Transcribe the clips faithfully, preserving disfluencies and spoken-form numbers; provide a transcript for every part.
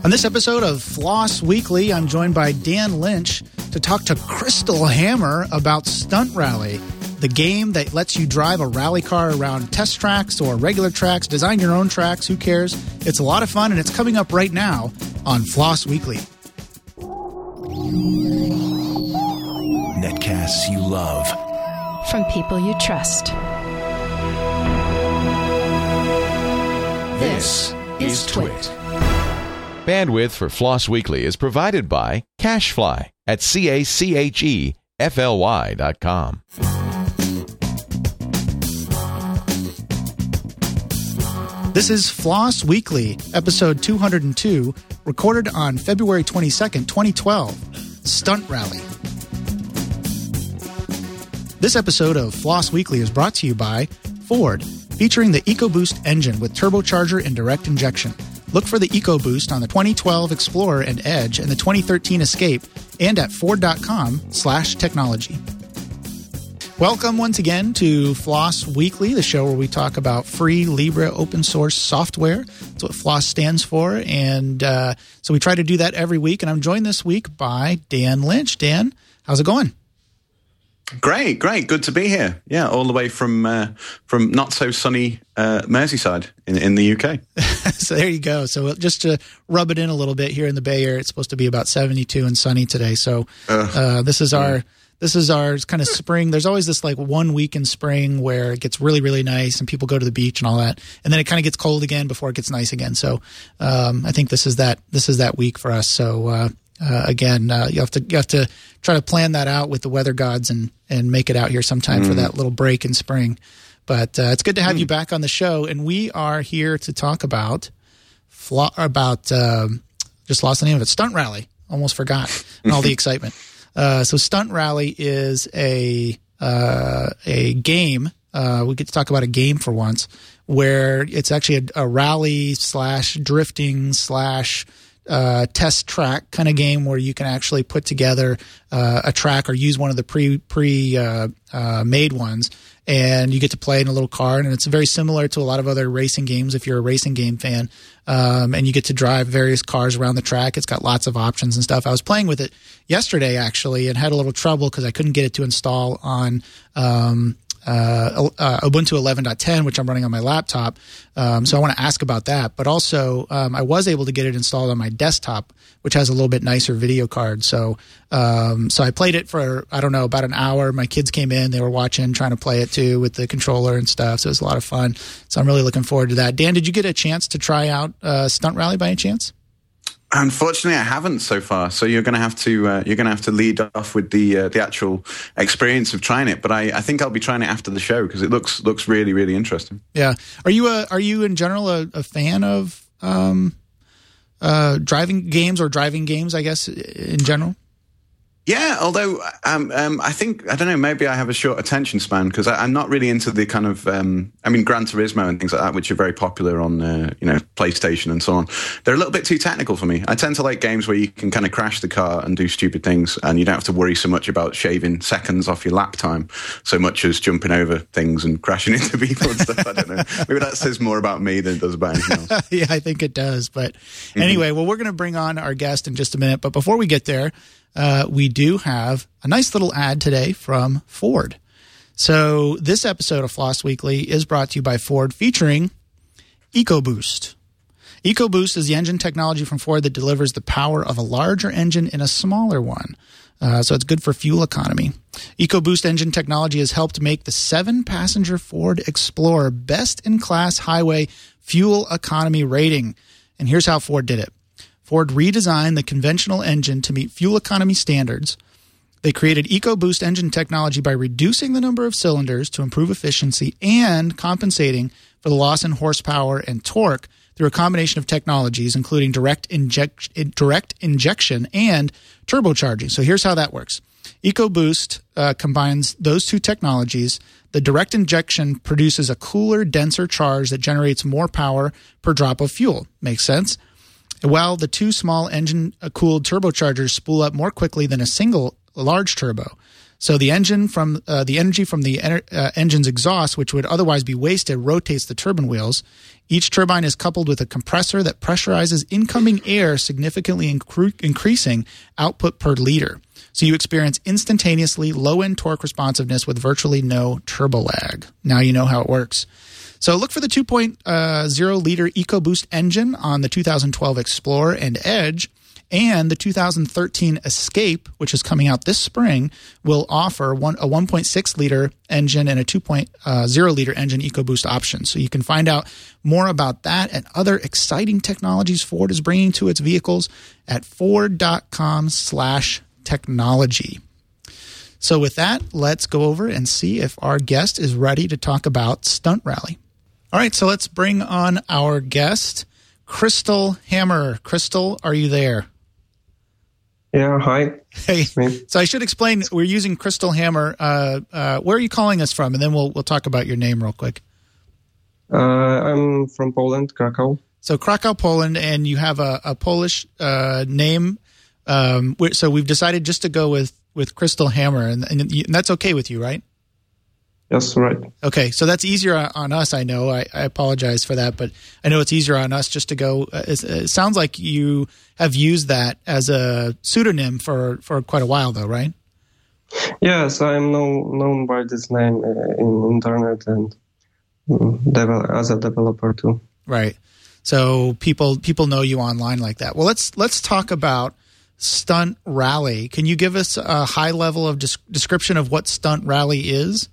On this episode of Floss Weekly, I'm joined by Dan Lynch to talk to Crystal Hammer about Stunt Rally, the game that lets you drive a rally car around test tracks or regular tracks, design your own tracks, who cares? It's a lot of fun, and it's coming up right now on Floss Weekly. Netcasts you love. From people you trust. This is Twit. Bandwidth for Floss Weekly is provided by CacheFly at C A C H E F L Y dot com. This is Floss Weekly, episode two hundred two, recorded on February twenty-second, twenty twelve, Stunt Rally. This episode of Floss Weekly is brought to you by Ford, featuring the EcoBoost engine with turbocharger and direct injection. Look for the EcoBoost on the twenty twelve Explorer and Edge and the twenty thirteen Escape, and at Ford.com slash technology. Welcome once again to Floss Weekly, the show where we talk about free Libre open source software. That's what Floss stands for. And uh, so we try to do that every week. And I'm joined this week by Dan Lynch. Dan, how's it going? Great, great. Good to be here. Yeah, all the way from uh, from not so sunny uh, Merseyside in, in the U K. So there you go. So just to rub it in a little bit, here in the Bay Area, it's supposed to be about seventy-two and sunny today. So uh, this is our this is our kind of spring. There's always this like one week in spring where it gets really, really nice and people go to the beach and all that, and then it kind of gets cold again before it gets nice again. So um, I think this is that this is that week for us. So. Uh, Uh, again, uh, you have to you have to try to plan that out with the weather gods and, and make it out here sometime mm. for that little break in spring. But uh, it's good to have mm. you back on the show, and we are here to talk about flo- about um, just lost the name of it, Stunt Rally. Almost forgot, and all the excitement. Uh, so Stunt Rally is a uh, a game. Uh, we get to talk about a game for once, where it's actually a, a rally slash drifting slash Uh, test track kind of game where you can actually put together uh, a track or use one of the pre pre uh, uh, made ones, and you get to play in a little car. And it's very similar to a lot of other racing games if you're a racing game fan. Um, and you get to drive various cars around the track. It's got lots of options and stuff. I was playing with it yesterday actually, and had a little trouble because I couldn't get it to install on Um, Uh, uh, Ubuntu eleven point ten, which I'm running on my laptop. Um, so I want to ask about that. But also, um, I was able to get it installed on my desktop, which has a little bit nicer video card. So, um, so I played it for, I don't know, about an hour. My kids came in, they were watching, trying to play it too with the controller and stuff. So it was a lot of fun. So I'm really looking forward to that. Dan, did you get a chance to try out uh, Stunt Rally by any chance? Unfortunately, I haven't so far. So you're going to have to uh, you're going to have to lead off with the uh, the actual experience of trying it. But I, I think I'll be trying it after the show because it looks looks really really interesting. Yeah. Are you a are you in general a, a fan of um, uh, driving games or driving games? I guess in general. Yeah, although um, um, I think, I don't know, maybe I have a short attention span because I'm not really into the kind of, um, I mean, Gran Turismo and things like that, which are very popular on, uh, you know, PlayStation and so on. They're a little bit too technical for me. I tend to like games where you can kind of crash the car and do stupid things and you don't have to worry so much about shaving seconds off your lap time so much as jumping over things and crashing into people and stuff. I don't know. Maybe that says more about me than it does about anything else. Yeah, I think it does. But mm-hmm. Anyway, well, we're going to bring on our guest in just a minute. But before we get there, Uh, we do have a nice little ad today from Ford. So this episode of Floss Weekly is brought to you by Ford, featuring EcoBoost. EcoBoost is the engine technology from Ford that delivers the power of a larger engine in a smaller one. Uh, so it's good for fuel economy. EcoBoost engine technology has helped make the seven-passenger Ford Explorer best-in-class highway fuel economy rating. And here's how Ford did it. Ford redesigned the conventional engine to meet fuel economy standards. They created EcoBoost engine technology by reducing the number of cylinders to improve efficiency and compensating for the loss in horsepower and torque through a combination of technologies, including direct inject, direct injection and turbocharging. So here's how that works. EcoBoost uh, combines those two technologies. The direct injection produces a cooler, denser charge that generates more power per drop of fuel. Makes sense? While the two small engine-cooled turbochargers spool up more quickly than a single large turbo. So the engine from uh, the energy from the ener- uh, engine's exhaust, which would otherwise be wasted, rotates the turbine wheels. Each turbine is coupled with a compressor that pressurizes incoming air, significantly incre- increasing output per liter. So you experience instantaneously low-end torque responsiveness with virtually no turbo lag. Now you know how it works. So look for the two point oh liter EcoBoost engine on the two thousand twelve Explorer and Edge, and the two thousand thirteen Escape, which is coming out this spring, will offer one, a one point six liter engine and a two point oh liter engine EcoBoost option. So you can find out more about that and other exciting technologies Ford is bringing to its vehicles at ford.com slash technology. So with that, let's go over and see if our guest is ready to talk about Stunt Rally. All right, so let's bring on our guest, Crystal Hammer. Crystal, are you there? Yeah, hi. Hey, so I should explain, we're using Crystal Hammer. Uh, uh, where are you calling us from? And then we'll we'll talk about your name real quick. Uh, I'm from Poland, Krakow. So Krakow, Poland, and you have a, a Polish uh, name. Um, so we've decided just to go with, with Crystal Hammer, and, and, and that's okay with you, right? Yes, right. Okay, so that's easier on us, I know. I, I apologize for that, but I know it's easier on us just to go. Uh, it sounds like you have used that as a pseudonym for, for quite a while, though, right? Yes, I'm known, known by this name in internet and develop, as a developer, too. Right. So people people know you online like that. Well, let's let's talk about Stunt Rally. Can you give us a high level of des- description of what Stunt Rally is?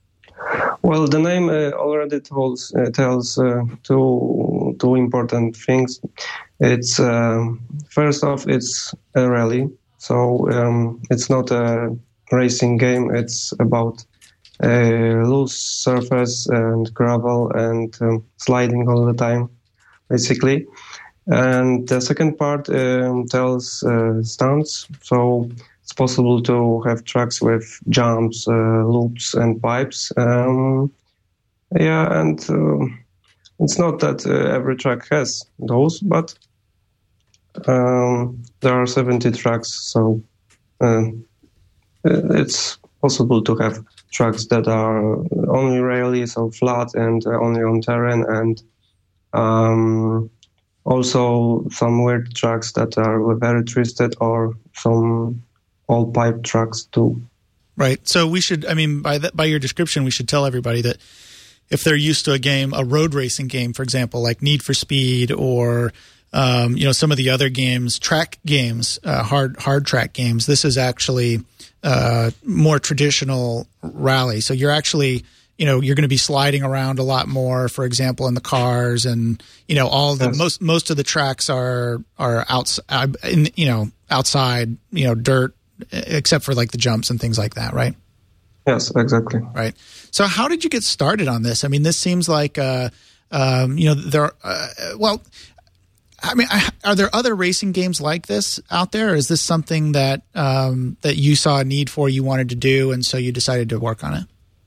Well, the name uh, already tells uh, tells uh, two two important things. It's uh, first off, it's a rally, so um, it's not a racing game. It's about a loose surface and gravel and um, sliding all the time, basically. And the second part um, tells uh, stunts, so it's possible to have tracks with jumps, uh, loops, and pipes. Um, yeah, and uh, it's not that uh, every track has those, but um, there are seventy tracks, so uh, it's possible to have tracks that are only rally, so flat and uh, only on terrain, and um, also some weird tracks that are very twisted, or some all pipe tracks too. Right. So we should, I mean, by that, by your description, we should tell everybody that if they're used to a game, a road racing game, for example, like Need for Speed or, um, you know, some of the other games, track games, uh, hard, hard track games, this is actually uh, more traditional rally. So you're actually, you know, you're going to be sliding around a lot more, for example, in the cars, and, you know, all the, yes. most, most of the tracks are, are outside, in, you know, outside, you know, dirt, except for like the jumps and things like that, right? Yes, exactly. Right. So how did you get started on this? I mean, this seems like, uh, um, you know, there are, uh, well, I mean, are there other racing games like this out there? Or is this something that, um, that you saw a need for, you wanted to do, and so you decided to work on it?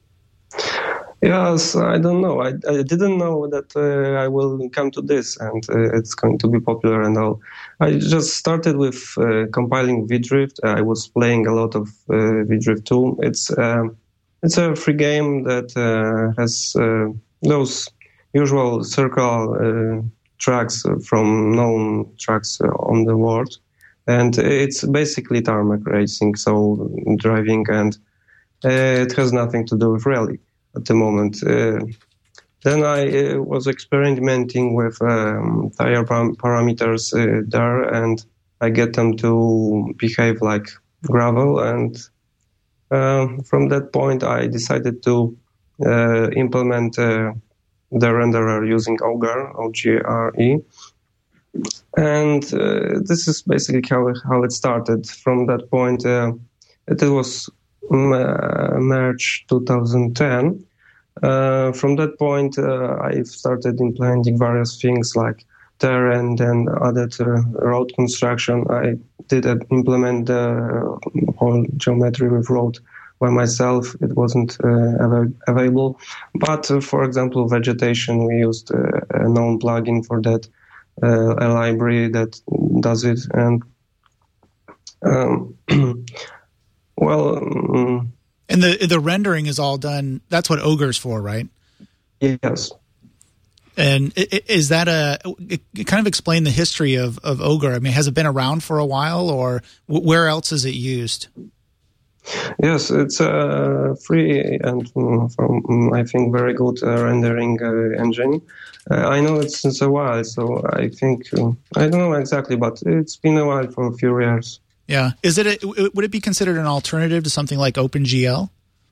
Yes, I don't know. I, I didn't know that uh, I will come to this and uh, it's going to be popular and all. I just started with uh, compiling VDrift. I was playing a lot of uh, VDrift too. It's um, it's a free game that uh, has uh, those usual circle uh, tracks from known tracks on the world, and it's basically tarmac racing, so driving, and uh, it has nothing to do with rally at the moment. Uh, then I uh, was experimenting with um, tire param- parameters uh, there, and I get them to behave like gravel. And uh, from that point, I decided to uh, implement uh, the renderer using Ogre, O G R E. And uh, this is basically how, how it started. From that point, uh, it was March two thousand ten. Uh, from that point, uh, I've started implementing various things like terrain and added uh, road construction. I did uh, implement the whole geometry with road by myself. It wasn't uh, ever available. But, uh, for example, vegetation, we used uh, a known plugin for that, uh, a library that does it. And um, Well, um, and the the rendering is all done. That's what Ogre's for, right? Yes. And is that a kind of explain the history of, of Ogre? I mean, has it been around for a while, or where else is it used? Yes, it's a free and from, I think, very good uh, rendering uh, engine. Uh, I know it's since a while, so I think uh, I don't know exactly, but it's been a while for a few years. Yeah, is it? A, would it be considered an alternative to something like OpenGL?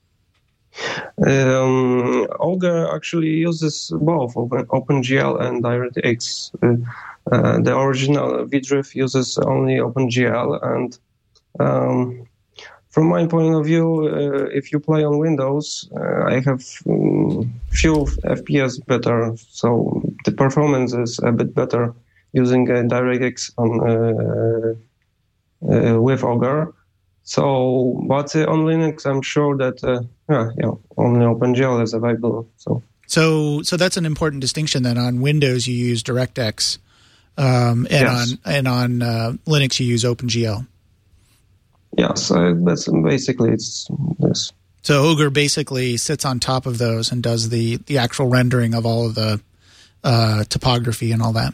Um, Ogre actually uses both Open, OpenGL and DirectX. Uh, uh, the original VDrift uses only OpenGL, and um, from my point of view, uh, if you play on Windows, uh, I have um, few F P S better, so the performance is a bit better using uh, DirectX on uh, uh, with Ogre. So, but uh, on Linux, I'm sure that uh, yeah, yeah, only OpenGL is available. So, so, so that's an important distinction. Then on Windows, you use DirectX, um, and yes. on and on uh, Linux, you use OpenGL. Yes, uh, that's basically it's this. So Ogre basically sits on top of those and does the the actual rendering of all of the uh, topography and all that.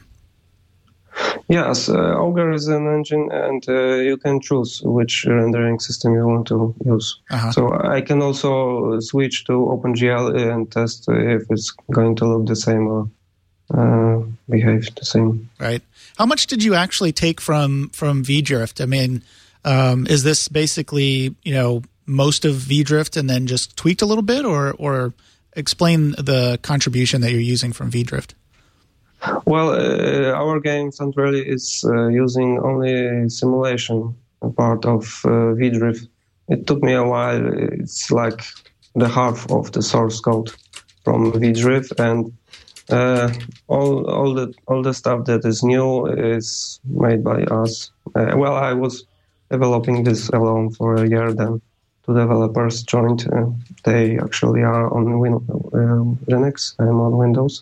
Yes, uh, Ogre is an engine, and uh, you can choose which rendering system you want to use. Uh-huh. So I can also switch to OpenGL and test if it's going to look the same or uh, behave the same. Right. How much did you actually take from from VDrift? I mean, um, is this basically, you know, most of VDrift and then just tweaked a little bit, or or explain the contribution that you're using from VDrift? Well, uh, our game Centrally is uh, using only simulation part of uh, VDrift. It took me a while. It's like the half of the source code from VDrift, and uh, all all the all the stuff that is new is made by us. Uh, well, I was developing this alone for a year. Then two developers joined. Uh, they actually are on Win- uh, Linux. I'm on Windows.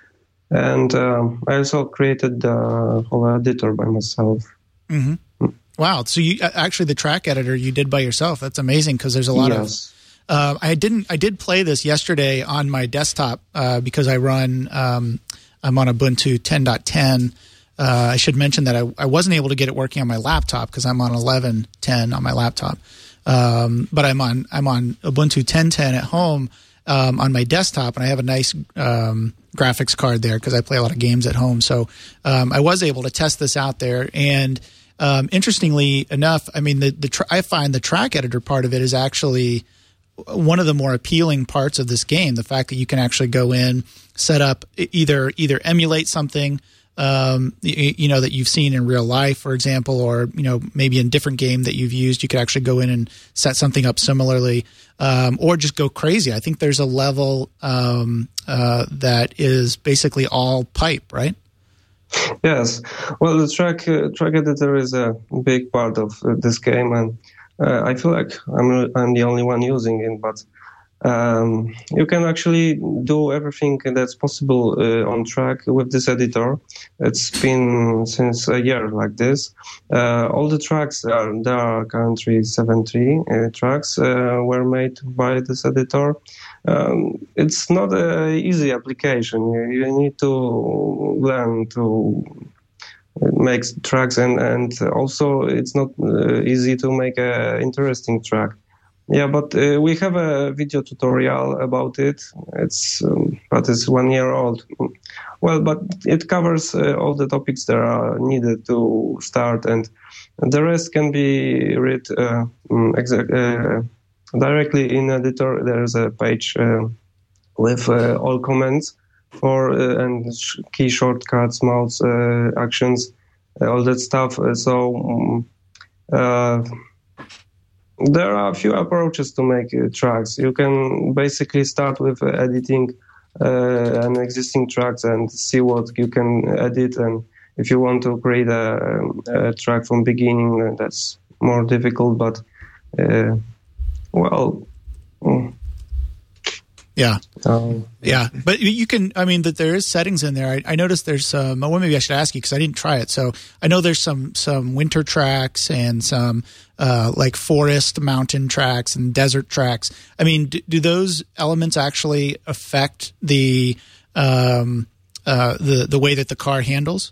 And um, I also created the whole editor by myself. Mm-hmm. Wow! So you actually the track editor you did by yourself. That's amazing because there's a lot yes. of. Uh, I didn't. I did play this yesterday on my desktop uh, because I run. Um, I'm on Ubuntu ten point ten. Uh, I should mention that I, I wasn't able to get it working on my laptop because I'm on eleven point ten on my laptop. Um, but I'm on I'm on Ubuntu ten point ten at home um, on my desktop, and I have a nice. Um, graphics card there because I play a lot of games at home. So um, I was able to test this out there. And um, interestingly enough, I mean, the, the tr- I find the track editor part of it is actually one of the more appealing parts of this game. The fact that you can actually go in, set up either either emulate something, um, you, you know, that you've seen in real life, for example, or, you know, maybe in a different game that you've used, you could actually go in and set something up similarly. Um, or just go crazy. I think there's a level um, uh, that is basically all pipe, right? Yes. Well, the track uh, track editor is a big part of uh, this game, and uh, I feel like I'm I'm the only one using it. But um, you can actually do everything that's possible uh, on track with this editor. It's been since a year like this. Uh, all the tracks are there are currently seventy uh, tracks uh, were made by this editor. Um, it's not an easy application. You, you need to learn to make tracks, and, and also it's not uh, easy to make an interesting track. Yeah, but uh, we have a video tutorial about it. It's um, but it's one year old. Well, but it covers uh, all the topics that are needed to start, and the rest can be read uh, exa- uh, directly in editor. There's a page uh, with uh, all comments for uh, and sh- key shortcuts, mouse uh, actions, uh, all that stuff. Uh, so. Um, uh, There are a few approaches to make uh, tracks. You can basically start with uh, editing uh, an existing tracks and see what you can edit. And if you want to create a, a track from beginning, uh, that's more difficult. But uh, well, mm. Yeah. Um, yeah. But you can, I mean, that there is settings in there. I, I noticed there's some, well, maybe I should ask you because I didn't try it. So I know there's some, some winter tracks and some uh, like forest mountain tracks and desert tracks. I mean, do, do those elements actually affect the, um, uh, the, the way that the car handles?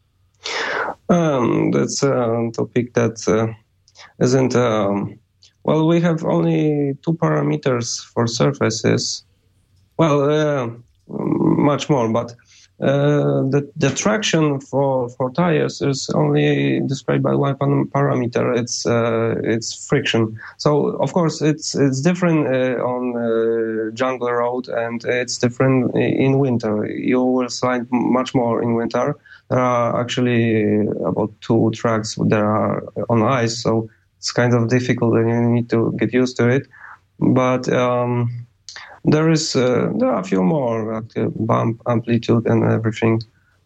Um, that's a topic that uh, isn't, um, well, we have only two parameters for surfaces. Well, uh, much more, but uh, the, the traction for, for tires is only described by one parameter. It's uh, it's friction. So of course it's it's different uh, on uh, jungle road, and it's different in winter. You will slide much more in winter. There are actually about two tracks that are on ice, so it's kind of difficult, and you need to get used to it. But um, There is uh, there are a few more, like uh, bump, amplitude, and everything.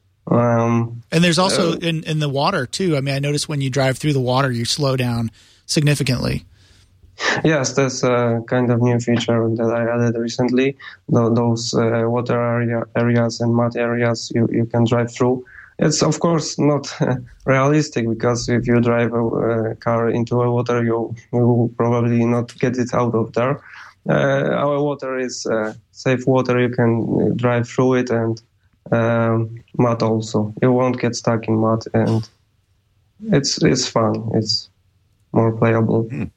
Um, and there's also uh, in, in the water too. I mean, I noticed when you drive through the water, you slow down significantly. Yes, that's a kind of new feature that I added recently. Those uh, water area, areas and mud areas you, you can drive through. It's of course not realistic, because if you drive a, a car into a water, you, you will probably not get it out of there. Uh, our water is uh, safe water. You can drive through it, and um, mud also. You won't get stuck in mud, and it's it's fun. It's more playable. Mm.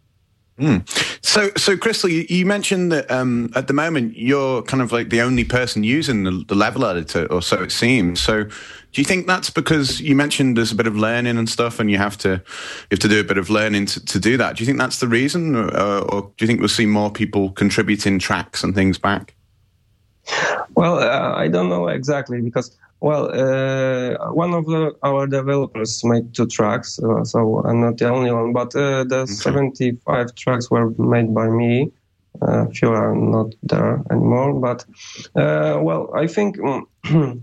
Mm. So, so Crystal, you, you mentioned that um, at the moment you're kind of like the only person using the, the level editor, or so it seems. So, do you think that's because you mentioned there's a bit of learning and stuff, and you have to you have to do a bit of learning to, to do that? Do you think that's the reason, or, or do you think we'll see more people contributing tracks and things back? Well, uh, I don't know exactly, because well, uh, one of the, our developers made two tracks, uh, so I'm not the only one. But uh, the okay. seventy-five tracks were made by me. A uh, few are not there anymore. But uh, well, I think the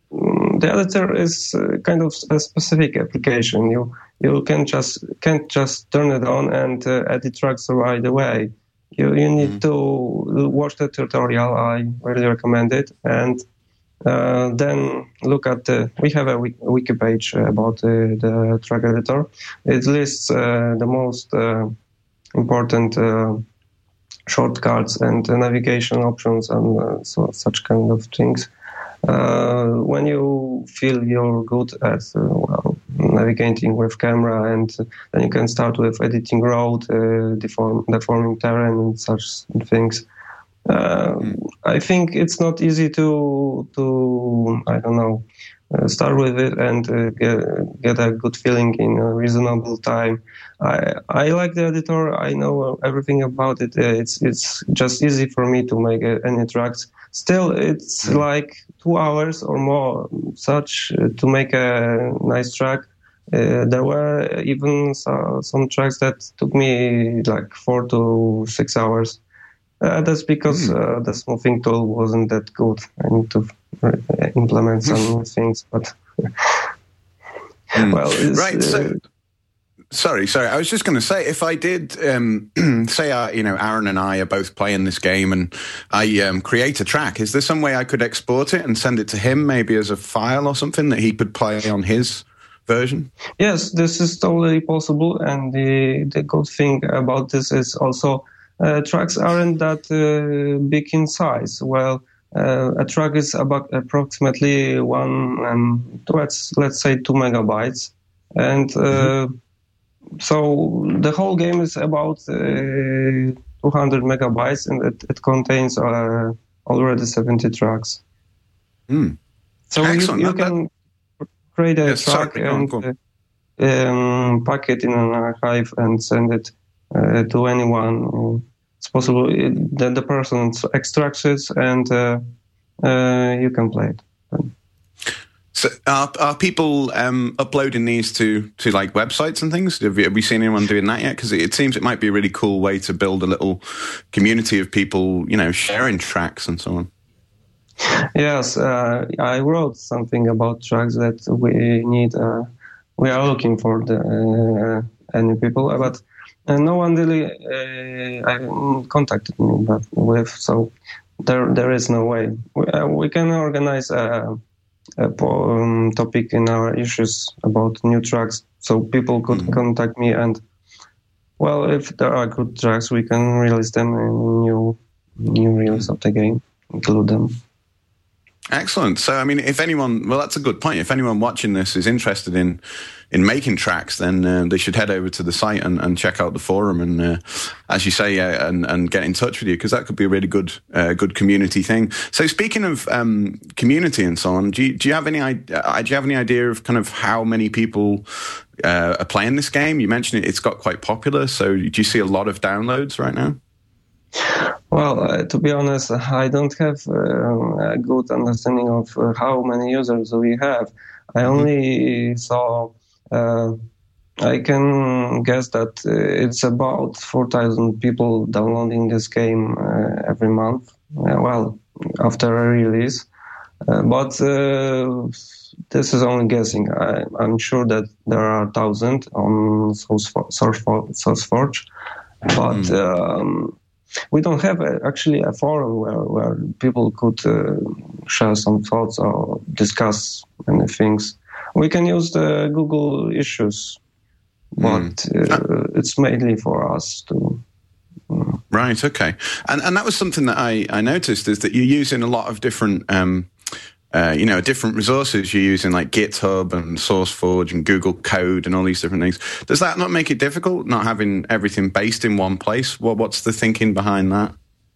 editor is uh, kind of a specific application. You you can just can't just turn it on and uh, edit tracks right away. You you need mm. to watch the tutorial. I really recommend it, and uh, then look at the. We have a wiki page about uh, the track editor. It lists uh, the most uh, important uh, shortcuts and uh, navigation options and uh, so such kind of things. Uh, when you feel you're good at uh, well, navigating with camera, and then you can start with editing road, uh, deform, deforming terrain, and such things. Uh, mm. I think it's not easy to to I don't know uh, start with it and uh, get, get a good feeling in a reasonable time. I I like the editor. I know everything about it. Uh, it's it's just easy for me to make uh, any tracks. Still, it's mm. like two hours or more such uh, to make a nice track. Uh, there were even so, some tracks that took me like four to six hours. Uh, that's because mm. uh, the smoothing tool wasn't that good. I need to uh, implement some things, but mm. well, right. Uh, so, sorry, sorry. I was just going to say, if I did um, say, uh, you know, Aaron and I are both playing this game, and I um, create a track, is there some way I could export it and send it to him, maybe as a file or something that he could play on his version? Yes, this is totally possible, and the the good thing about this is also uh, tracks aren't that uh, big in size. Well, uh, a track is about approximately one, um, let's let's say two megabytes, and uh, mm-hmm. so the whole game is about uh, two hundred megabytes, and it, it contains uh, already seventy tracks. Mm. So Excellent. you, you can create a yes, track sorry, and go on, go uh, um, pack it in an archive and send it uh, to anyone. It's possible that the person extracts it, and uh, uh, you can play it. So are, are people um, uploading these to, to like websites and things? Have, you, have we seen anyone doing that yet? Because it, it seems it might be a really cool way to build a little community of people, you know, sharing tracks and so on. Yes, uh, I wrote something about tracks that we need. Uh, we are looking for the uh, any people, but uh, no one really uh, contacted me but with, so there there is no way. We, uh, we can organize a, a um, topic in our issues about new tracks, so people could mm-hmm. contact me, and well, if there are good tracks, we can release them in new new release of the game, include them. Excellent. So, I mean, if anyone, well, that's a good point. If anyone watching this is interested in in making tracks, then uh, they should head over to the site and, and check out the forum and, uh, as you say, uh, and, and get in touch with you, because that could be a really good uh, good community thing. So, speaking of um, community and so on, do you, do you have any uh, do you have any idea of kind of how many people uh, are playing this game? You mentioned it, it's got quite popular. So, do you see a lot of downloads right now? Well, uh, to be honest, I don't have uh, a good understanding of uh, how many users we have. I only saw, uh, I can guess that uh, it's about four thousand people downloading this game uh, every month, uh, well, after a release. Uh, but uh, this is only guessing. I, I'm sure that there are one thousand on SourceForge, but... Mm. Um, We don't have a, actually a forum where, where people could uh, share some thoughts or discuss many things. We can use the Google issues, but mm. uh, it's mainly for us to... Uh, right, okay. And and that was something that I, I noticed, is that you're using a lot of different... Um, Uh, you know, different resources you're using, like GitHub and SourceForge and Google Code and all these different things. Does that not make it difficult, not having everything based in one place? What, what's the thinking behind that?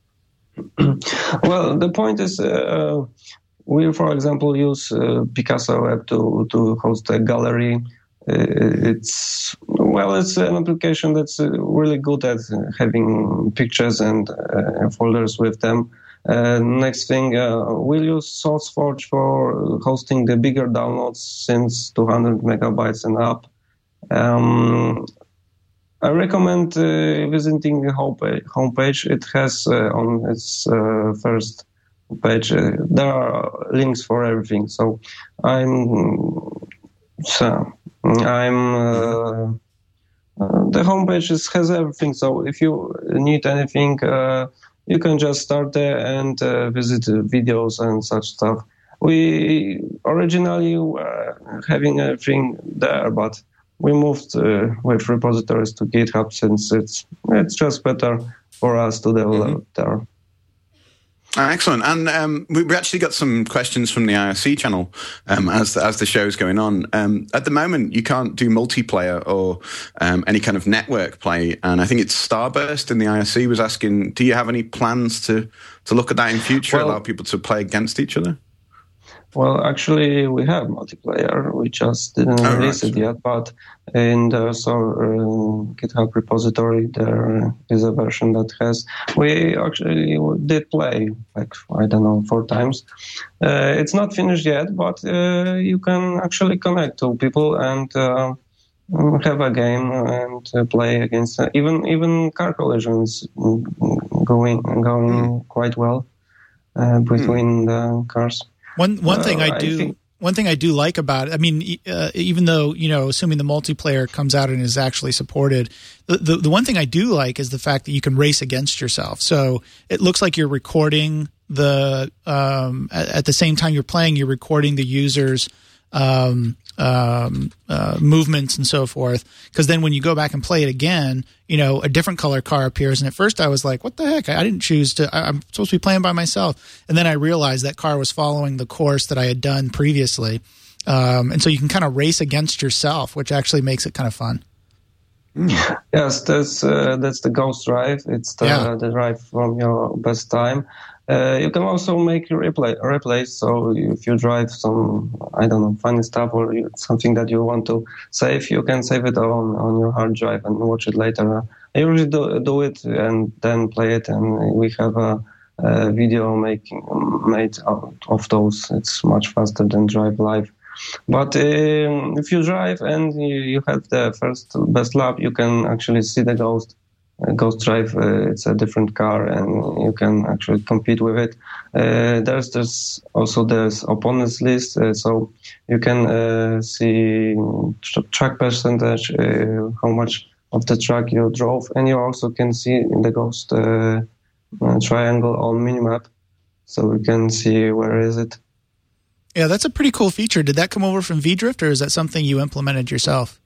Well, the point is, uh, we, for example, use uh, Picasso Web to, to host a gallery. Uh, it's, well, it's an application that's uh, really good at having pictures and uh, folders with them. Uh, next thing, uh, we'll use SourceForge for hosting the bigger downloads since two hundred megabytes and up. Um, I recommend uh, visiting the homepage. It has uh, on its uh, first page, uh, there are links for everything. So I'm, so I'm, uh, uh, the homepage is, has everything. So if you need anything, uh, you can just start there and uh, visit uh, videos and such stuff. We originally were having everything there, but we moved uh, with repositories to GitHub since it's it's just better for us to develop mm-hmm. there. Ah, excellent. And um, we, we actually got some questions from the I R C channel um, as, the, as the show's going on. Um, at the moment, you can't do multiplayer or um, any kind of network play. And I think it's Starburst in the I R C was asking, do you have any plans to, to look at that in future, well, allow people to play against each other? Well, actually, we have multiplayer. We just didn't oh, release right. it yet, but in the so, uh, GitHub repository, there is a version that has. We actually did play, like, I don't know, four times. Uh, it's not finished yet, but uh, you can actually connect to people and uh, have a game and uh, play against. Uh, even even car collisions going going mm. quite well uh, between mm. the cars. One one thing uh, I do I think, one thing I do like about it, I mean, uh, even though, you know, assuming the multiplayer comes out and is actually supported, the, the the one thing I do like is the fact that you can race against yourself. So it looks like you're recording the um, at, at the same time you're playing, you're recording the users' um, um, uh, movements and so forth. Because then when you go back and play it again, you know, a different color car appears. And at first I was like, what the heck? I, I didn't choose to, I, I'm supposed to be playing by myself. And then I realized that car was following the course that I had done previously. Um, and so you can kind of race against yourself, which actually makes it kind of fun. Mm. Yes, that's, uh, that's the Ghost Drive. It's the, yeah. the drive from your best time. Uh, you can also make replay, replays. So if you drive some, I don't know, funny stuff or something that you want to save, you can save it on, on your hard drive and watch it later. I usually do, do it and then play it, and we have a, a video making made out of those. It's much faster than drive live. But um, if you drive and you, you have the first best lap, you can actually see the ghost. Uh, Ghost Drive, uh, it's a different car, and you can actually compete with it. Uh, there's there's also there's opponents list, uh, so you can uh, see tr- track percentage, uh, how much of the track you drove, and you also can see the ghost uh, uh, triangle on minimap, so we can see where is it. Yeah, that's a pretty cool feature. Did that come over from VDrift, or is that something you implemented yourself?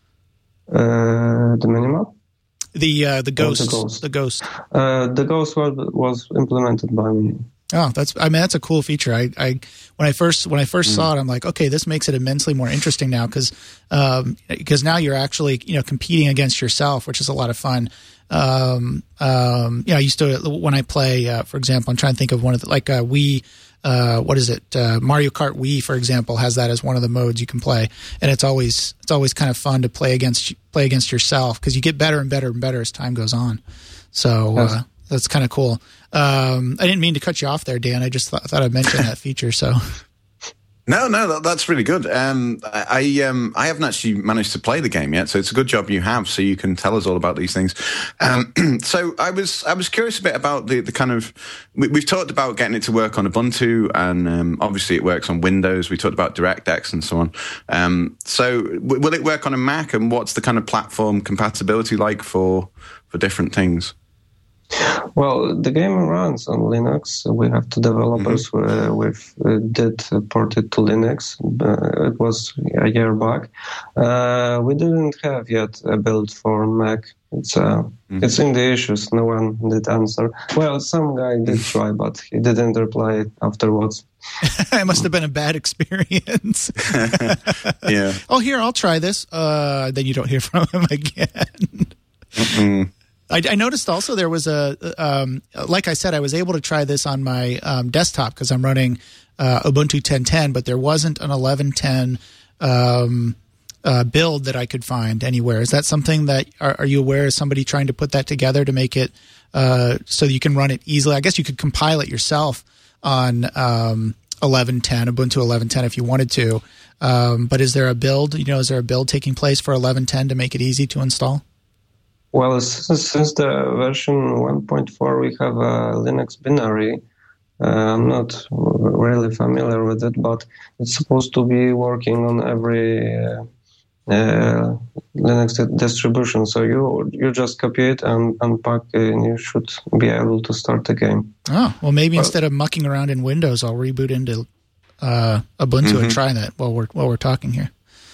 Uh, the minimap? The uh, the ghost, oh, the ghost. The ghost. Uh, the ghost was, was implemented by me. Oh, that's. I mean, that's a cool feature. I, I when I first when I first mm. saw it, I'm like, okay, this makes it immensely more interesting now because um, because now you're actually you know competing against yourself, which is a lot of fun. Um, um, you know, I used to when I play, uh, for example, I'm trying to think of one of the, like uh, Wii. Uh, what is it? Uh, Mario Kart Wii, for example, has that as one of the modes you can play, and it's always it's always kind of fun to play against play against yourself because you get better and better and better as time goes on. So yes. uh, that's kind of cool. Um, I didn't mean to cut you off there, Dan. I just th- thought I'd mention that feature. So. No, no, that, that's really good. Um, I um, I haven't actually managed to play the game yet, so it's a good job you have, so you can tell us all about these things. Um, so I was I was curious a bit about the, the kind of we, we've talked about getting it to work on Ubuntu, and um, obviously it works on Windows. We talked about DirectX and so on. Um, so w- will it work on a Mac, and what's the kind of platform compatibility like for for different things? Well, the game runs on Linux. We have two developers mm-hmm. uh, with uh, did uh, port it to Linux. Uh, it was a year back. Uh, we didn't have yet a build for Mac. It's uh, mm-hmm. it's in the issues. No one did answer. Well, some guy did try, but he didn't reply afterwards. It must have been a bad experience. Yeah. Oh, here, I'll try this. Uh, then you don't hear from him again. Mm-hmm. I, I noticed also there was a, um, like I said, I was able to try this on my um, desktop because I'm running uh, Ubuntu ten ten, but there wasn't an eleven ten um, uh, build that I could find anywhere. Is that something that, are, are you aware of somebody trying to put that together to make it uh, so you can run it easily? I guess you could compile it yourself on um, eleven ten, Ubuntu eleven ten if you wanted to. Um, but is there a build, you know, is there a build taking place for eleven ten to make it easy to install? Well, since, since the version one point four, we have a Linux binary. Uh, I'm not really familiar with it, but it's supposed to be working on every uh, uh, Linux di- distribution. So you you just copy it and unpack it, and you should be able to start the game. Oh, well, maybe well, instead of mucking around in Windows, I'll reboot into uh, Ubuntu mm-hmm. and try that while we're while we're talking here.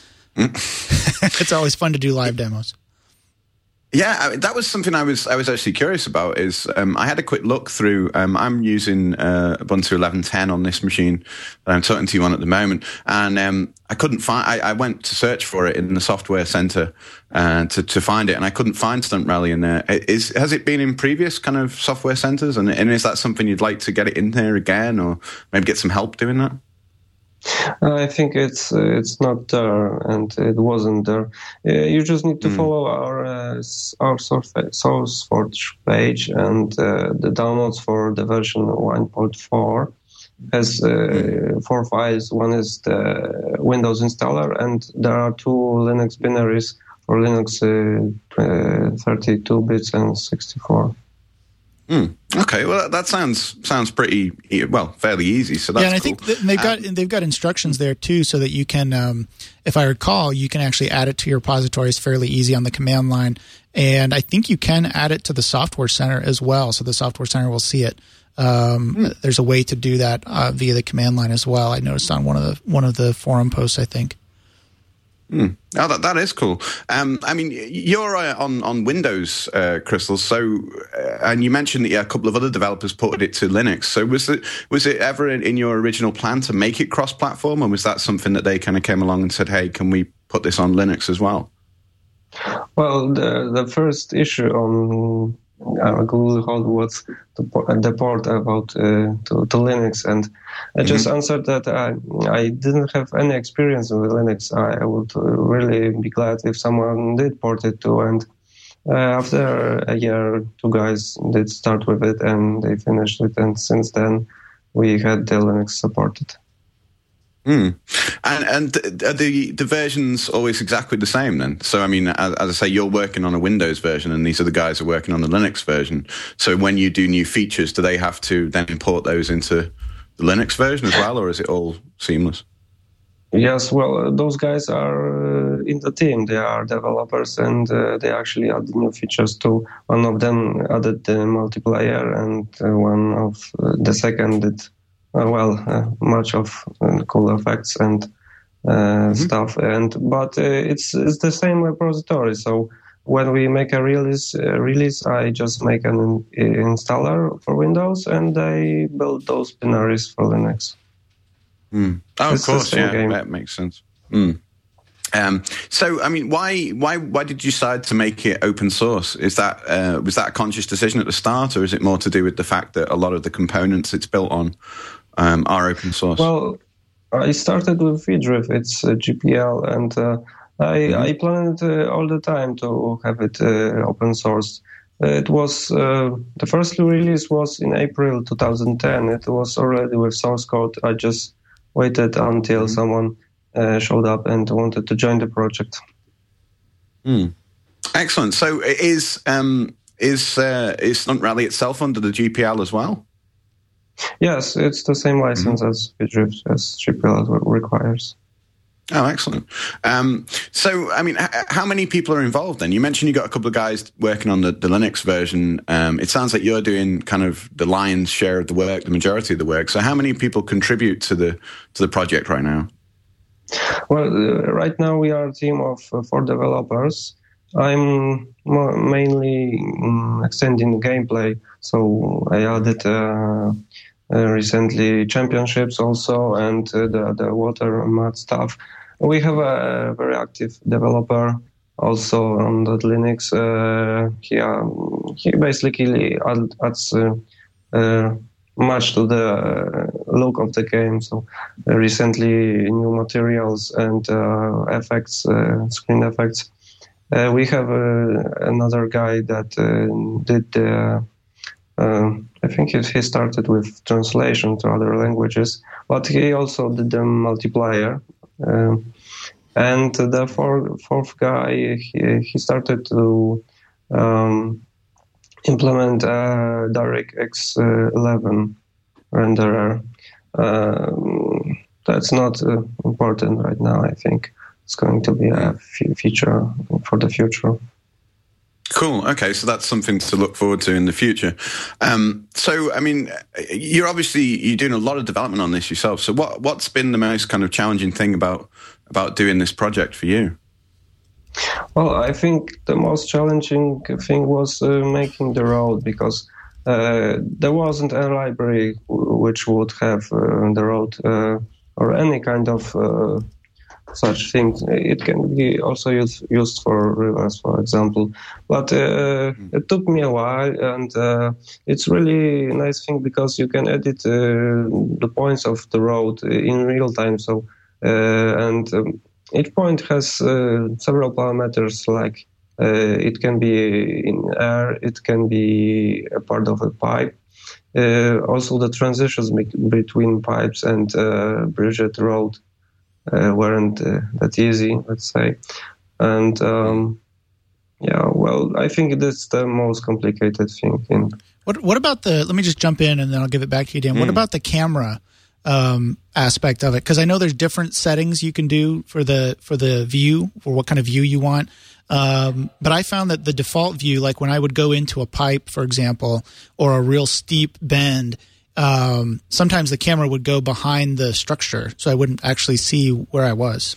It's always fun to do live demos. Yeah, I mean, that was something I was I was actually curious about. Is um, I had a quick look through. Um, I'm using uh, Ubuntu eleven ten on this machine that I'm talking to you on at the moment, and um, I couldn't find. I, I went to search for it in the software center uh, to to find it, and I couldn't find Stunt Rally in there. Is has it been in previous kind of software centers, and, and is that something you'd like to get it in there again, or maybe get some help doing that? I think it's uh, it's not there, and it wasn't there. Uh, you just need to mm. follow our uh, our SourceForge page, and uh, the downloads for the version one point four has uh, mm. four files. One is the Windows installer, and there are two Linux binaries for Linux uh, uh, thirty-two bits and sixty-four. Mm. Okay, well that sounds sounds pretty well, fairly easy. So that's yeah, and I cool. think th- they've got um, they've got instructions there too, so that you can, um, if I recall, you can actually add it to your repositories fairly easy on the command line, and I think you can add it to the software center as well. So the software center will see it. Um, mm. There's a way to do that uh, via the command line as well. I noticed on one of the one of the forum posts, I think. Mm. Oh, that that is cool. Um, I mean, you're uh, on on Windows, uh, Crystal. So, uh, and you mentioned that yeah, a couple of other developers ported it to Linux. So, was it was it ever in, in your original plan to make it cross-platform, or was that something that they kind of came along and said, "Hey, can we put this on Linux as well?" Well, the the first issue on uh, Google Hot was the, the port about uh, to, to Linux, and I just mm-hmm. answered that I, I didn't have any experience with Linux. I, I would really be glad if someone did port it to, and uh, after a year, two guys did start with it, and they finished it, and since then, we had the Linux supported. Mm. And and are the the versions always exactly the same then? So I mean, as, as I say, you're working on a Windows version, and these other guys are working on the Linux version. So when you do new features, do they have to then import those into the Linux version as well, or is it all seamless? Yes, well, uh, those guys are uh, in the team. They are developers, and uh, they actually add new features too. One of them added the multiplayer, and uh, one of uh, the second did, uh, well, uh, much of uh, cool effects and uh, mm-hmm. stuff. And but uh, it's it's the same repository. So when we make a release, uh, release, I just make an in- installer for Windows, and I build those binaries for Linux. Mm. Oh, it's of course, yeah, game. That makes sense. Mm. Um, so, I mean, why, why, why did you decide to make it open source? Is that uh, was that a conscious decision at the start, or is it more to do with the fact that a lot of the components it's built on um, are open source? Well, I started with vDrift. It's uh, G P L, and uh, I, mm-hmm. I planned uh, all the time to have it uh, open source. It was uh, the first release was in April twenty ten. It was already with source code. I just waited until mm-hmm. someone uh, showed up and wanted to join the project. Mm. Excellent. So is um, is uh, is Stunt Rally itself under the G P L as well? Yes, it's the same license mm-hmm. as vDrift, as G P L requires. Oh, excellent. Um, so, I mean, h- how many people are involved then? You mentioned you got a couple of guys working on the, the Linux version. Um, it sounds like you're doing kind of the lion's share of the work, the majority of the work. So how many people contribute to the to the project right now? Well, uh, right now we are a team of uh, four developers. I'm more mainly um, extending gameplay. So I added uh, uh, recently championships also, and uh, the, the water mat stuff. We have a very active developer also on the Linux. Uh, he, um, he basically add, adds uh, uh, much to the uh, look of the game. So uh, recently new materials and uh, effects, uh, screen effects. Uh, we have uh, another guy that uh, did the Uh, I think he, he started with translation to other languages, but he also did the multiplier. Uh, and the four, fourth guy, he, he started to um, implement a DirectX eleven renderer. Uh, that's not uh, important right now, I think. It's going to be a f- feature for the future. Cool. Okay, so that's something to look forward to in the future. Um, so, I mean, you're obviously you're doing a lot of development on this yourself. So, what what's been the most kind of challenging thing about about doing this project for you? Well, I think the most challenging thing was uh, making the road, because uh, there wasn't a library which would have uh, the road uh, or any kind of uh, such things. It can be also used, used for rivers, for example. But uh, it took me a while, and uh, it's really a nice thing because you can edit uh, the points of the road in real time. So, uh, and um, each point has uh, several parameters, like uh, it can be in air, it can be a part of a pipe. Uh, also, the transitions between pipes and uh, bridged road Uh, weren't uh, that easy, let's say. And um, yeah, well, I think that's the most complicated thing. In what What about the? Let me just jump in and then I'll give it back to you, Dan. Mm. What about the camera um, aspect of it? Because I know there's different settings you can do for the for the view, for what kind of view you want. Um, but I found that the default view, like when I would go into a pipe, for example, or a real steep bend, Um, sometimes the camera would go behind the structure, so I wouldn't actually see where I was.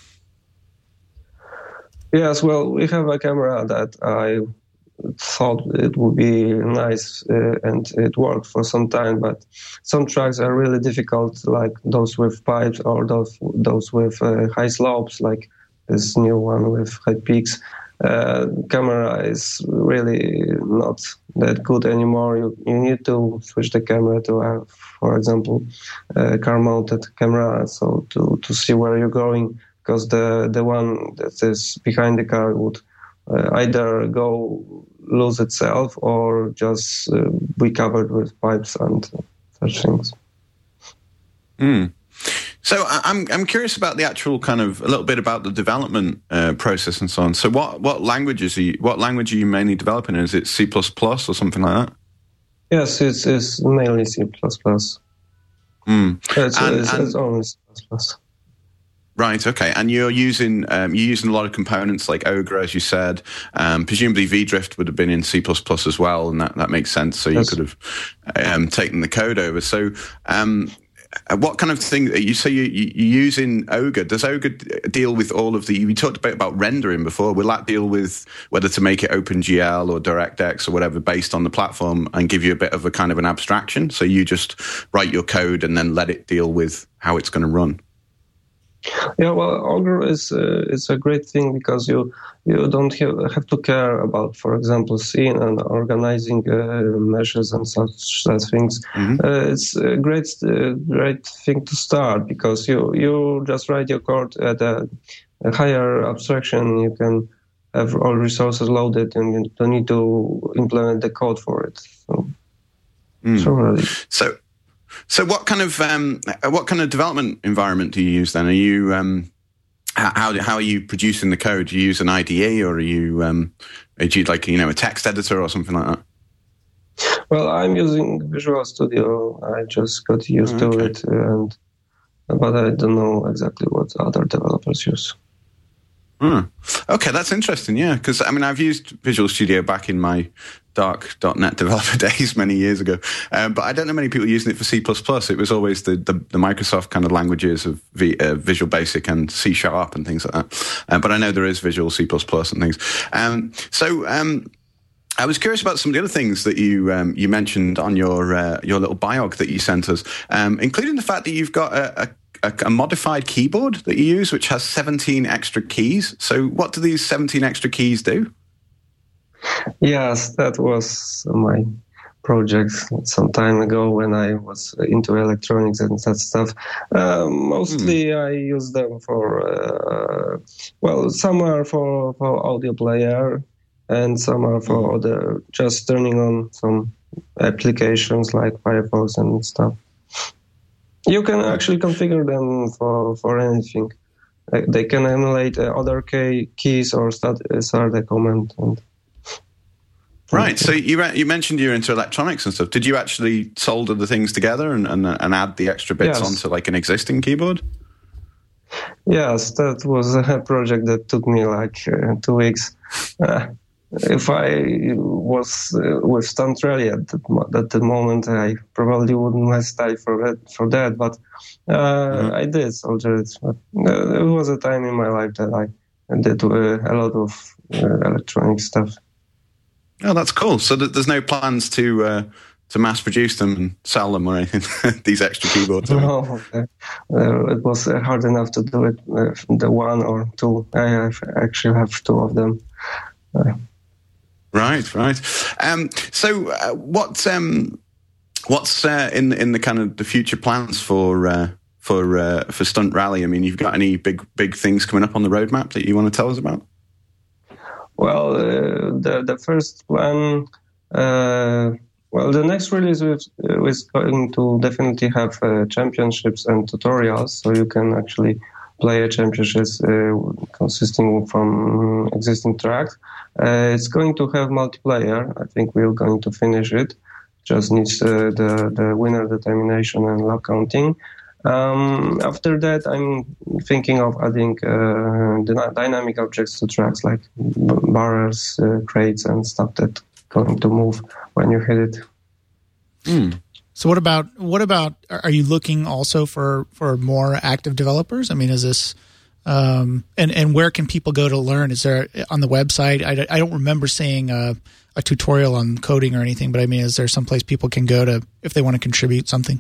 Yes, well, we have a camera that I thought it would be nice, uh, and it worked for some time, but some tracks are really difficult, like those with pipes or those those with uh, high slopes, like this new one with high peaks. Uh, camera is really not that good anymore. You, you need to switch the camera to have, for example, a car-mounted camera, so to, to see where you're going, because the, the one that is behind the car would uh, either go lose itself or just uh, be covered with pipes and such things. Mm. So I'm I'm curious about the actual kind of a little bit about the development uh, process and so on. So what, what languages are you, what language are you mainly developing in? Is it C plus plus or something like that? Yes, it's it's mainly C plus plus. Mm. It's, and, it's, and, it's only C plus plus. Right. Okay. And you're using um, you're using a lot of components like Ogre, as you said. Um, presumably, VDrift would have been in C plus plus as well, and that, that makes sense. So yes. you could have um, taken the code over. So, um, what kind of thing you say you, you, you're using Ogre? Does Ogre deal with all of the? We talked about about rendering before. Will that deal with whether to make it OpenGL or DirectX or whatever based on the platform, and give you a bit of a kind of an abstraction? So you just write your code and then let it deal with how it's going to run. Yeah, well, Ogre is uh, is a great thing because you you don't have, have to care about, for example, scene and organizing uh, meshes and such such things. Mm-hmm. Uh, it's a great uh, great thing to start because you you just write your code at a, a higher abstraction. You can have all resources loaded, and you don't need to implement the code for it. So, mm. so really. So. So, what kind of um, what kind of development environment do you use then? Are you um, how how are you producing the code? Do you use an I D E or are you um, are you like you know a text editor or something like that? Well, I'm using Visual Studio. I just got used oh, okay. to it, and but I don't know exactly what other developers use. Hmm. Okay, that's interesting. Yeah, because I mean, I've used Visual Studio back in my dark dot net developer days many years ago, um, but I don't know many people using it for C plus plus. It was always the, the, the Microsoft kind of languages of v, uh, Visual Basic and C Sharp and things like that. Um, but I know there is Visual C plus plus and things. Um, so um, I was curious about some of the other things that you um, you mentioned on your uh, your little biog that you sent us, um, including the fact that you've got a, a A, a modified keyboard that you use, which has seventeen extra keys. So what do these seventeen extra keys do? Yes, that was my project some time ago when I was into electronics and that stuff. Uh, mostly hmm. I use them for, uh, well, some are for, for audio player and some are for hmm. other, just turning on some applications like Firefox and stuff. You can actually configure them for, for anything. They can emulate uh, other key, keys or start, uh, start a command. And, right. So you you mentioned you're into electronics and stuff. Did you actually solder the things together and, and, and add the extra bits yes. onto like an existing keyboard? Yes, that was a project that took me like uh, two weeks. Uh, If I was uh, with Stantrelli at the, at the moment, I probably wouldn't have stayed for that. For that, but uh, mm-hmm. I did soldier it. But, uh, it was a time in my life that I did uh, a lot of uh, electronic stuff. Oh, that's cool. So th- there's no plans to uh, to mass produce them and sell them or anything. These extra keyboards. No, uh, it was hard enough to do it. Uh, the one or two. I have, actually have two of them. Uh, Right, right. Um, so, uh, what's um, what's uh, in in the kind of the future plans for uh, for uh, for Stunt Rally? I mean, you've got any big big things coming up on the roadmap that you want to tell us about? Well, uh, the the first plan, uh, well, the next release is, is going to definitely have uh, championships and tutorials, so you can actually play a championships uh, consisting from existing tracks. Uh, it's going to have multiplayer. I think we're going to finish it. Just needs uh, the, the winner determination and lap counting. Um, after that, I'm thinking of adding uh, the dynamic objects to tracks like barrels, uh, crates, and stuff that's going to move when you hit it. Mm. So what about what about? Are you looking also for, for more active developers? I mean, is this um, and and where can people go to learn? Is there on the website? I, I don't remember seeing a, a tutorial on coding or anything, but I mean, is there someplace people can go to if they want to contribute something?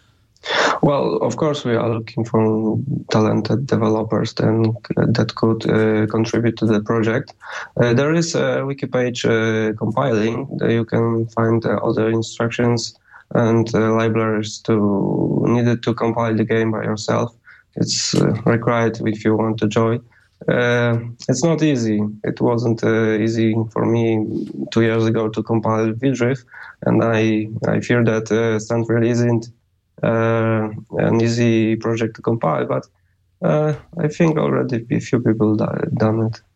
Well, of course, we are looking for talented developers then that could uh, contribute to the project. Uh, there is a wiki page uh, compiling. You can find uh, other instructions and uh, libraries to needed to compile the game by yourself. It's uh, required if you want to join. Uh, it's not easy. It wasn't uh, easy for me two years ago to compile VDrift, and I I fear that uh, Stunt Rally isn't uh, an easy project to compile. But uh, I think already a few people done it.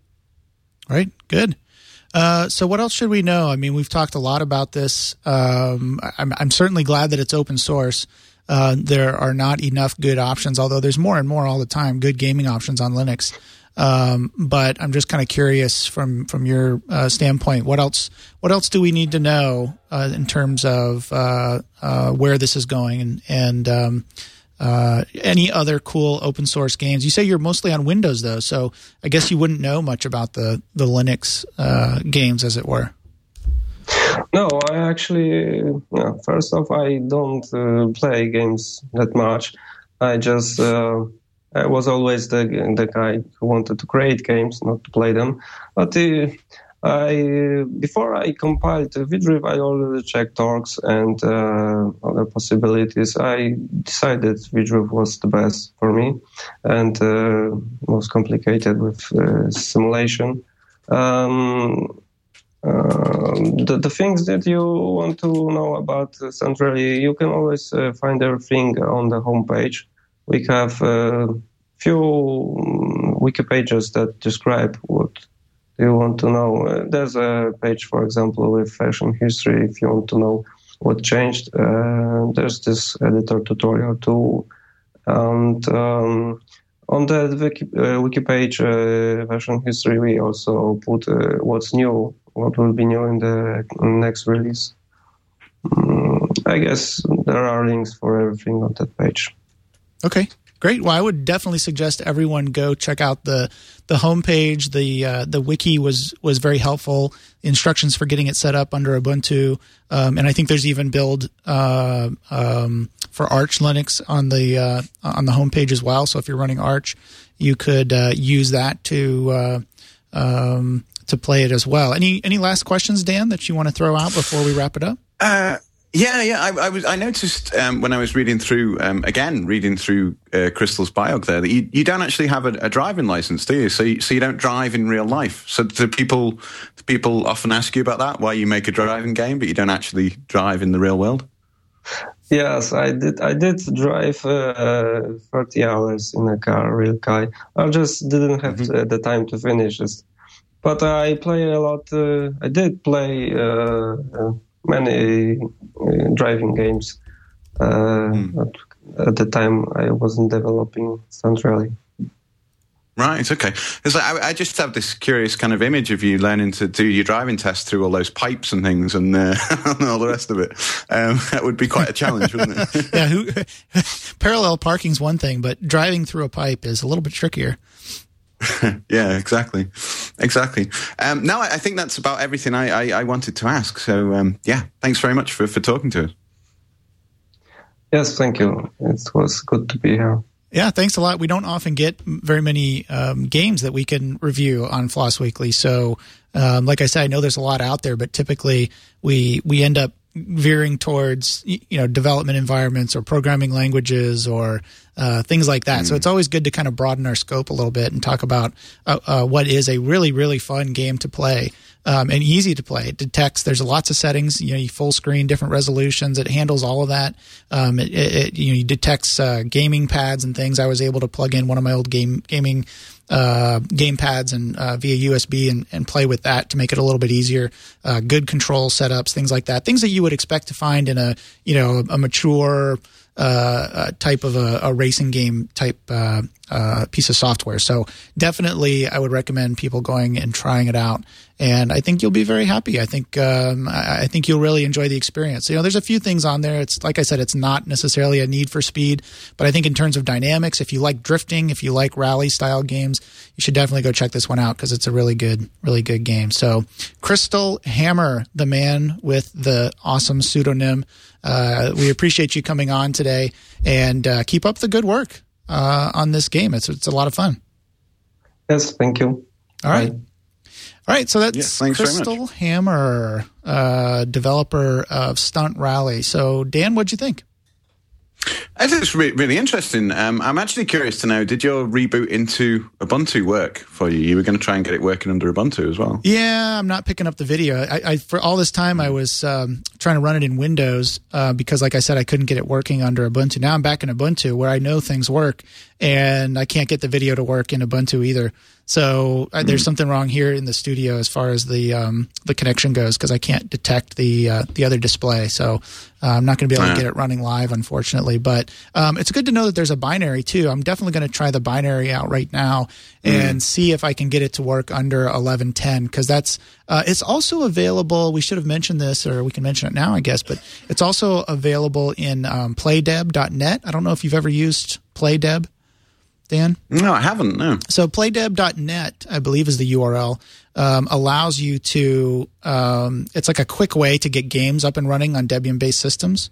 All right, good. Uh, so what else should we know? I mean, we've talked a lot about this. Um, I'm, I'm certainly glad that it's open source. uh, there are not enough good options, although there's more and more all the time, good gaming options on Linux. Um, but I'm just kind of curious from, from your uh, standpoint, what else, what else do we need to know uh, in terms of uh, uh, where this is going and, and um, uh, any other cool open source games? You say you're mostly on Windows though, so I guess you wouldn't know much about the, the Linux uh, games, as it were. No, I actually, no, first off, I don't uh, play games that much. I just, uh, I was always the the guy who wanted to create games, not to play them. But uh, I, before I compiled VDriv, I already checked torques and uh, other possibilities. I decided VDriv was the best for me and uh, most complicated with uh, simulation. Um, Uh, the, the things that you want to know about uh, Centrally, you can always uh, find everything on the homepage. We have a uh, few um, wiki pages that describe what you want to know. Uh, there's a page, for example, with version history if you want to know what changed. Uh, there's this editor tutorial too. And um, on the wiki, uh, wiki page, uh, version history, we also put uh, what's new. What will be new in the next release? Um, I guess there are links for everything on that page. Okay, great. Well, I would definitely suggest everyone go check out the the homepage. The uh, the wiki was was very helpful. Instructions for getting it set up under Ubuntu, um, and I think there's even build uh, um, for Arch Linux on the uh, on the homepage as well. So if you're running Arch, you could uh, use that to. Uh, um, to play it as well. Any any last questions, Dan, that you want to throw out before we wrap it up? Uh, yeah, yeah. I, I was I noticed um, when I was reading through um, again reading through uh, Crystal's biog there that you, you don't actually have a, a driving license, do you? So you, so you don't drive in real life. So do people do people often ask you about that? Why you make a driving game but you don't actually drive in the real world? Yes, I did. I did drive uh, thirty hours in a car, real car. I just didn't have mm-hmm. the time to finish it. But I play a lot. Uh, I did play uh, uh, many uh, driving games uh, mm. at, at the time I wasn't developing Centrally. Right, okay. It's like, I, I just have this curious kind of image of you learning to do your driving test through all those pipes and things and, uh, and all the rest of it. Um, that would be quite a challenge, wouldn't it? Yeah, who, parallel parking's one thing, but driving through a pipe is a little bit trickier. Yeah, exactly, exactly. Um, no, I, I think that's about everything I, I, I wanted to ask. So, um, yeah, thanks very much for, for talking to us. Yes, thank you. It was good to be here. Yeah, thanks a lot. We don't often get very many um, games that we can review on Floss Weekly. So, um, like I said, I know there's a lot out there, but typically we we end up veering towards, you know, development environments or programming languages or uh, things like that. Mm. So it's always good to kind of broaden our scope a little bit and talk about uh, uh, what is a really, really fun game to play um, and easy to play. It detects, there's lots of settings, you know, you full screen, different resolutions. It handles all of that. Um, it, it, you know, it detects uh, gaming pads and things. I was able to plug in one of my old game gaming uh, game pads and uh, via U S B and, and play with that to make it a little bit easier. Uh, good control setups, things like that. Things that you would expect to find in a, you know, a mature uh, uh, type of a, a racing game type uh, uh, piece of software. So definitely I would recommend people going and trying it out. And I think you'll be very happy. I think um, I, I think you'll really enjoy the experience. You know, there's a few things on there. It's like I said, it's not necessarily a need for speed, but I think in terms of dynamics, if you like drifting, if you like rally style games, you should definitely go check this one out because it's a really good, really good game. So, Crystal Hammer, the man with the awesome pseudonym, uh, we appreciate you coming on today, and uh, keep up the good work uh, on this game. It's it's a lot of fun. Yes, thank you. All right. Bye. All right, so that's yeah, Crystal Hammer, uh, developer of Stunt Rally. So, Dan, what'd you think? I think it's really, really interesting. Um, I'm actually curious to know, did your reboot into Ubuntu work for you? You were going to try and get it working under Ubuntu as well. Yeah, I'm not picking up the video. I, I for all this time, I was um, trying to run it in Windows uh, because, like I said, I couldn't get it working under Ubuntu. Now I'm back in Ubuntu where I know things work, and I can't get the video to work in Ubuntu either. So uh, there's something wrong here in the studio as far as the um, the connection goes, because I can't detect the uh, the other display. So uh, I'm not going to be able to get it running live, unfortunately. But um, it's good to know that there's a binary too. I'm definitely going to try the binary out right now and mm. see if I can get it to work under eleven ten, because that's uh, it's also available. We should have mentioned this, or we can mention it now, I guess. But it's also available in um, playdeb dot net. I don't know if you've ever used Playdeb, Dan? No, I haven't, no. So playdeb dot net, I believe, is the U R L, um, allows you to, um, it's like a quick way to get games up and running on Debian-based systems.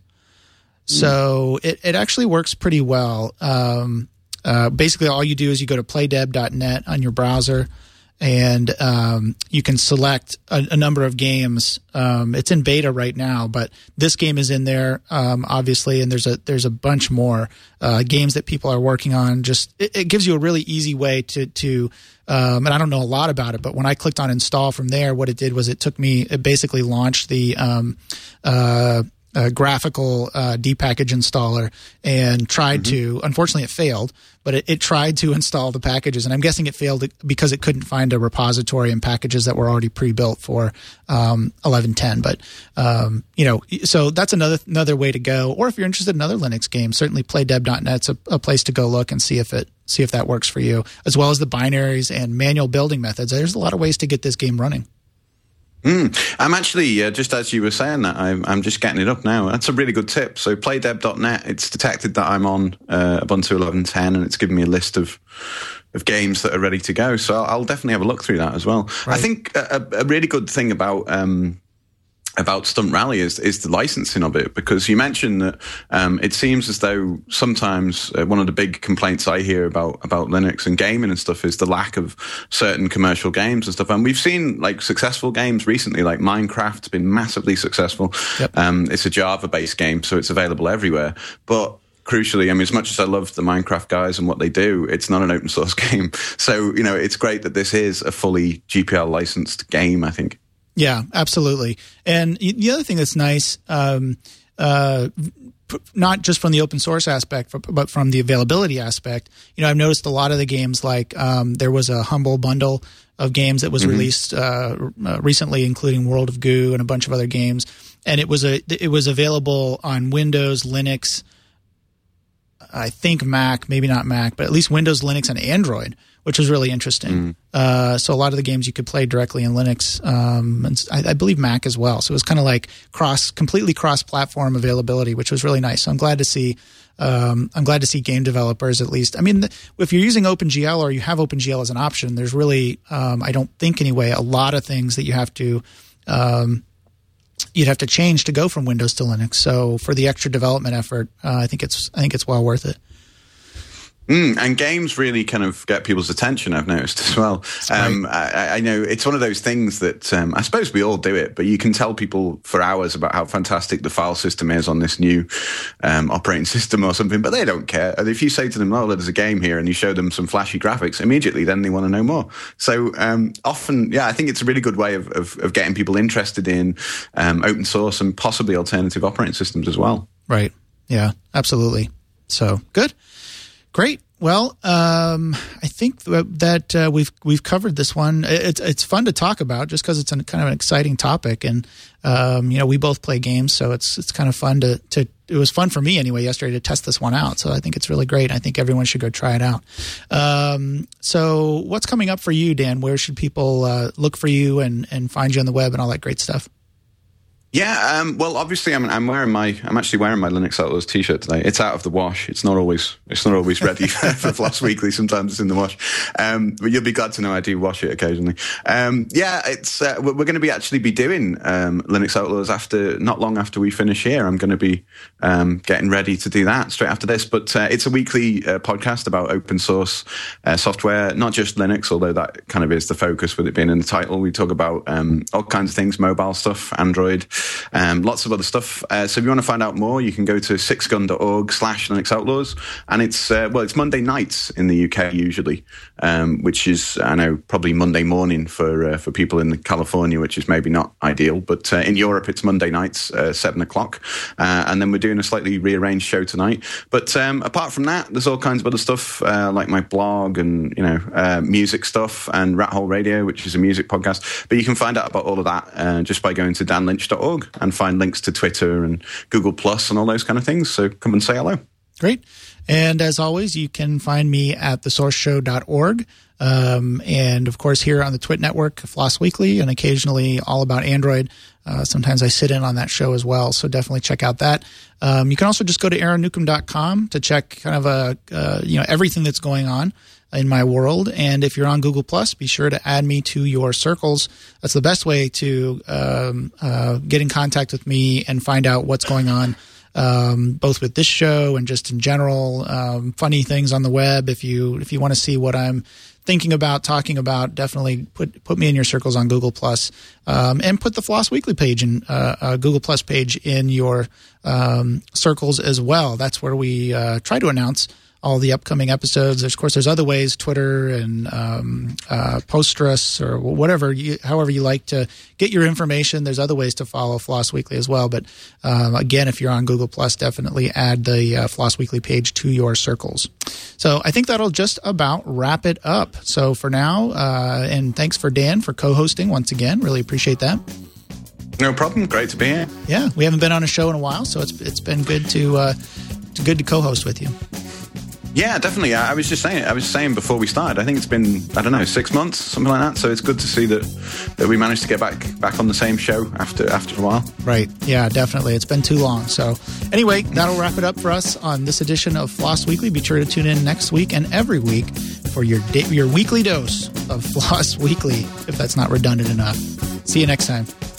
So mm. it, it actually works pretty well. Um, uh, basically, all you do is you go to playdeb dot net on your browser, and um, you can select a, a number of games. Um, it's in beta right now, but this game is in there, um, obviously, and there's a there's a bunch more uh, games that people are working on. Just it, it gives you a really easy way to to. Um, and I don't know a lot about it, but when I clicked on install from there, what it did was it took me. It basically launched the. Um, uh, Uh, graphical uh, depackage installer and tried mm-hmm. to, unfortunately it failed, but it, it tried to install the packages, and I'm guessing it failed because it couldn't find a repository and packages that were already pre-built for um, eleven ten. But um, you know, so that's another another way to go. Or if you're interested in other Linux games, certainly playdeb dot net's a, a place to go look and see if it see if that works for you, as well as the binaries and manual building methods. There's a lot of ways to get this game running. Mm. I'm actually, uh, just as you were saying that, I'm, I'm just getting it up now. That's a really good tip. So playdeb dot net, it's detected that I'm on uh, Ubuntu eleven ten, and it's given me a list of of games that are ready to go. So I'll, I'll definitely have a look through that as well. Right. I think a, a really good thing about um, about Stunt Rally is is the licensing of it, because you mentioned that um, it seems as though sometimes uh, one of the big complaints I hear about about Linux and gaming and stuff is the lack of certain commercial games and stuff. And we've seen like successful games recently, like Minecraft's been massively successful. Yep. Um, it's a Java-based game, so it's available everywhere. But crucially, I mean, as much as I love the Minecraft guys and what they do, it's not an open source game. So, you know, it's great that this is a fully G P L licensed game, I think. Yeah, absolutely. And the other thing that's nice, um, uh, not just from the open source aspect, but from the availability aspect, you know, I've noticed a lot of the games, like um, there was a Humble bundle of games that was mm-hmm. released uh, recently, including World of Goo and a bunch of other games, and it was a it was available on Windows, Linux, I think Mac, maybe not Mac, but at least Windows, Linux, and Android, which was really interesting. Mm. Uh, so a lot of the games you could play directly in Linux, um, and I, I believe Mac as well. So it was kind of like cross, completely cross-platform availability, which was really nice. So I'm glad to see. Um, I'm glad to see game developers at least. I mean, the, if you're using OpenGL or you have OpenGL as an option, there's really, um, I don't think anyway, a lot of things that you have to. Um, You'd have to change to go from Windows to Linux. So for the extra development effort, uh, I think it's I think it's well worth it. Mm, and games really kind of get people's attention, I've noticed as well. Um, I, I know it's one of those things that um, I suppose we all do it, but you can tell people for hours about how fantastic the file system is on this new um, operating system or something, but they don't care. And if you say to them, oh, there's a game here, and you show them some flashy graphics, immediately then they want to know more. So um, often, yeah, I think it's a really good way of, of, of getting people interested in um, open source and possibly alternative operating systems as well. Right. Yeah, absolutely. So good. Great. Well, um, I think that uh, we've we've covered this one. It's it's fun to talk about just because it's a, kind of an exciting topic, and um, you know, we both play games, so it's it's kind of fun to to. It was fun for me anyway yesterday to test this one out. So I think it's really great. I think everyone should go try it out. Um, so what's coming up for you, Dan? Where should people uh, look for you and and find you on the web and all that great stuff? Yeah, um, well, obviously, I'm, I'm wearing my, I'm actually wearing my Linux Outlaws t-shirt today. It's out of the wash. It's not always, it's not always ready for Floss Weekly. Sometimes it's in the wash. Um, but you'll be glad to know I do wash it occasionally. Um, yeah, it's, uh, we're going to be actually be doing, um, Linux Outlaws after, not long after we finish here. I'm going to be, um, getting ready to do that straight after this. But, uh, it's a weekly uh, podcast about open source, uh, software, not just Linux, although that kind of is the focus with it being in the title. We talk about, um, all kinds of things, mobile stuff, Android, um, lots of other stuff. Uh, so if you want to find out more, you can go to sixgun.org slash Linux Outlaws. And it's, uh, well, it's Monday nights in the U K usually, um, which is, I know, probably Monday morning for uh, for people in California, which is maybe not ideal. But uh, in Europe, it's Monday nights, uh, seven o'clock. Uh, and then we're doing a slightly rearranged show tonight. But um, apart from that, there's all kinds of other stuff, uh, like my blog and, you know, uh, music stuff and Rat Hole Radio, which is a music podcast. But you can find out about all of that uh, just by going to dan lynch dot org and find links to Twitter and Google Plus and all those kind of things. So come and say hello. Great. And as always, you can find me at the source show dot org. Um, and of course, here on the Twit Network, Floss Weekly, and occasionally All About Android. Uh, sometimes I sit in on that show as well. So definitely check out that. Um, you can also just go to aaron newcomb dot com to check kind of a, uh, you know, everything that's going on in my world. And if you're on Google Plus, be sure to add me to your circles. That's the best way to um, uh, get in contact with me and find out what's going on, um, both with this show and just in general, um, funny things on the web. If you if you want to see what I'm thinking about, talking about, definitely put put me in your circles on Google Plus, um, and put the Floss Weekly page in uh, uh, Google Plus page in your um, circles as well. That's where we uh, try to announce all the upcoming episodes. There's, of course, there's other ways, Twitter and um, uh, Postrus or whatever, you, however you like to get your information. There's other ways to follow Floss Weekly as well. But um, again, if you're on Google Plus, definitely add the uh, Floss Weekly page to your circles. So I think that'll just about wrap it up. So for now, uh, and thanks for Dan for co-hosting once again. Really appreciate that. No problem. Great to be here. Yeah, we haven't been on a show in a while, so it's it's been good to uh, good to co-host with you. Yeah, definitely. I was just saying. I was saying before we started. I think it's been I don't know six months, something like that. So it's good to see that that we managed to get back back on the same show after after a while. Right. Yeah, definitely. It's been too long. So anyway, that'll wrap it up for us on this edition of Floss Weekly. Be sure to tune in next week and every week for your da- your weekly dose of Floss Weekly. If that's not redundant enough. See you next time.